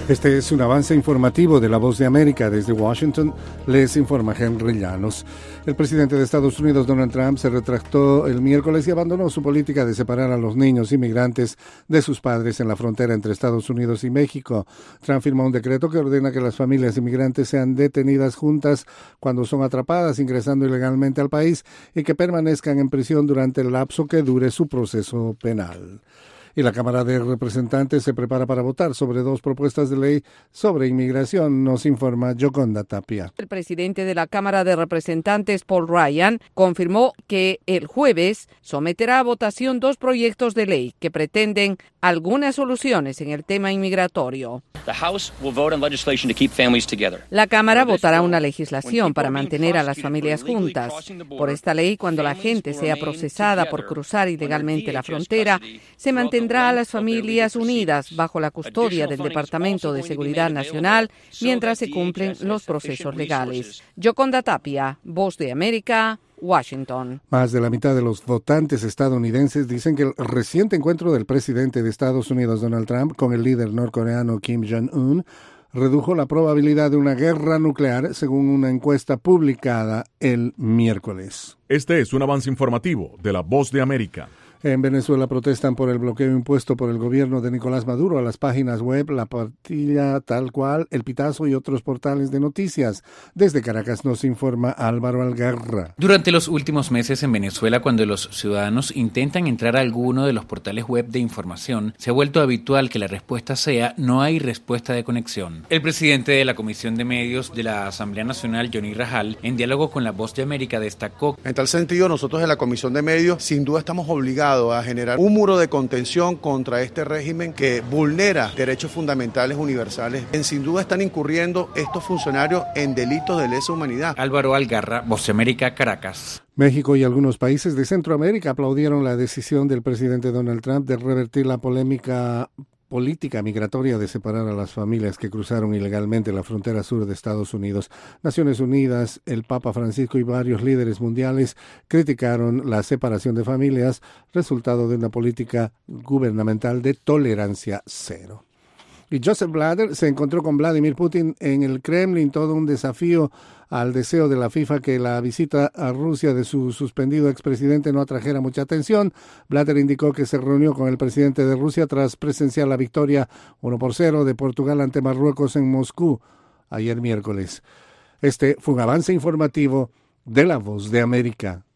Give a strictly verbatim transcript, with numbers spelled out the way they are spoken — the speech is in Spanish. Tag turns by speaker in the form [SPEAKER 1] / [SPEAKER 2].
[SPEAKER 1] Este es un avance informativo de La Voz de América. Desde Washington les informa Henry Llanos. El presidente de Estados Unidos, Donald Trump, se retractó el miércoles y abandonó su política de separar a los niños inmigrantes de sus padres en la frontera entre Estados Unidos y México. Trump firmó un decreto que ordena que las familias inmigrantes sean detenidas juntas cuando son atrapadas ingresando ilegalmente al país y que permanezcan en prisión durante el lapso que dure su proceso penal. Y la Cámara de Representantes se prepara para votar sobre dos propuestas de ley sobre inmigración, nos informa Yoconda Tapia.
[SPEAKER 2] El presidente de la Cámara de Representantes, Paul Ryan, confirmó que el jueves someterá a votación dos proyectos de ley que pretenden algunas soluciones en el tema inmigratorio. La Cámara votará una legislación para mantener a las familias juntas. Por esta ley, cuando la gente sea procesada por cruzar ilegalmente la frontera, se mantendrá a las familias unidas bajo la custodia del Departamento de Seguridad Nacional mientras se cumplen los procesos legales. Yoconda Tapia, Voz de América, Washington.
[SPEAKER 1] Más de la mitad de los votantes estadounidenses dicen que el reciente encuentro del presidente de Estados Unidos, Donald Trump, con el líder norcoreano Kim Jong-un redujo la probabilidad de una guerra nuclear, según una encuesta publicada el miércoles.
[SPEAKER 3] Este es un avance informativo de La Voz de América.
[SPEAKER 1] En Venezuela protestan por el bloqueo impuesto por el gobierno de Nicolás Maduro a las páginas web La Patilla Tal Cual, El Pitazo y otros portales de noticias. Desde Caracas nos informa Álvaro Algarra.
[SPEAKER 4] Durante los últimos meses en Venezuela, cuando los ciudadanos intentan entrar a alguno de los portales web de información, se ha vuelto habitual que la respuesta sea no hay respuesta de conexión. El presidente de la Comisión de Medios de la Asamblea Nacional, Johnny Rajal, en diálogo con La Voz de América, destacó:
[SPEAKER 5] en tal sentido, nosotros en la Comisión de Medios sin duda estamos obligados a generar un muro de contención contra este régimen que vulnera derechos fundamentales universales. En sin duda están incurriendo estos funcionarios en delitos de lesa humanidad.
[SPEAKER 4] Álvaro Algarra, Voz de América, Caracas.
[SPEAKER 1] México y algunos países de Centroamérica aplaudieron la decisión del presidente Donald Trump de revertir la polémica política migratoria de separar a las familias que cruzaron ilegalmente la frontera sur de Estados Unidos. Naciones Unidas, el Papa Francisco y varios líderes mundiales criticaron la separación de familias, resultado de una política gubernamental de tolerancia cero. Y Joseph Blatter se encontró con Vladimir Putin en el Kremlin, todo un desafío al deseo de la FIFA que la visita a Rusia de su suspendido expresidente no atrajera mucha atención. Blatter indicó que se reunió con el presidente de Rusia tras presenciar la victoria uno por cero de Portugal ante Marruecos en Moscú ayer miércoles. Este fue un avance informativo de La Voz de América.